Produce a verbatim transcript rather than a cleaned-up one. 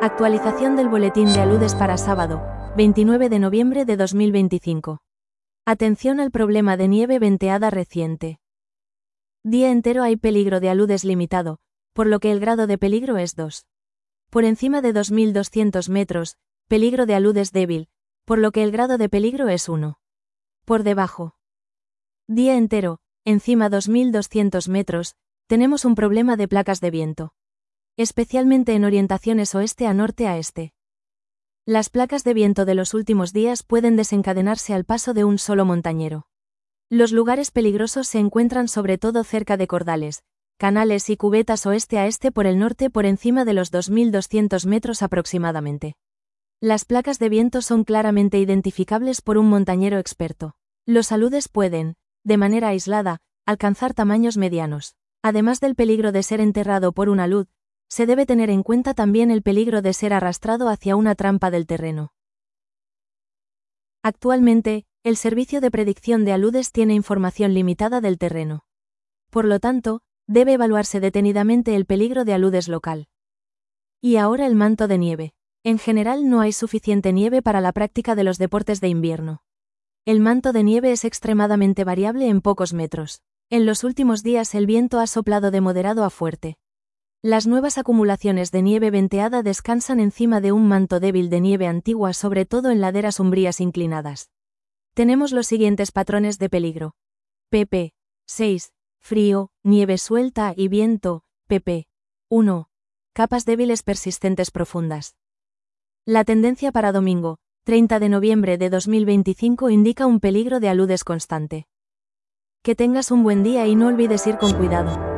Actualización del boletín de aludes para sábado, veintinueve de noviembre de dos mil veinticinco. Atención al problema de nieve venteada reciente. Día entero hay peligro de aludes limitado, por lo que el grado de peligro es dos. Por encima de dos mil doscientos metros, peligro de aludes débil, por lo que el grado de peligro es uno. Por debajo. Día entero, encima dos mil doscientos metros, tenemos un problema de placas de viento. Especialmente en orientaciones oeste a norte a este. Las placas de viento de los últimos días pueden desencadenarse al paso de un solo montañero. Los lugares peligrosos se encuentran sobre todo cerca de cordales, canales y cubetas oeste a este por el norte por encima de los dos mil doscientos metros aproximadamente. Las placas de viento son claramente identificables por un montañero experto. Los aludes pueden, de manera aislada, alcanzar tamaños medianos. Además del peligro de ser enterrado por un alud, se debe tener en cuenta también el peligro de ser arrastrado hacia una trampa del terreno. Actualmente, el Servicio de Predicción de Aludes tiene información limitada del terreno. Por lo tanto, debe evaluarse detenidamente el peligro de aludes local. Y ahora el manto de nieve. En general no hay suficiente nieve para la práctica de los deportes de invierno. El manto de nieve es extremadamente variable en pocos metros. En los últimos días el viento ha soplado de moderado a fuerte. Las nuevas acumulaciones de nieve venteada descansan encima de un manto débil de nieve antigua, sobre todo en laderas umbrías inclinadas. Tenemos los siguientes patrones de peligro. pp. seis. Frío, nieve suelta y viento. pp. uno. Capas débiles persistentes profundas. La tendencia para domingo, treinta de noviembre de dos mil veinticinco, indica un peligro de aludes constante. Que tengas un buen día y no olvides ir con cuidado.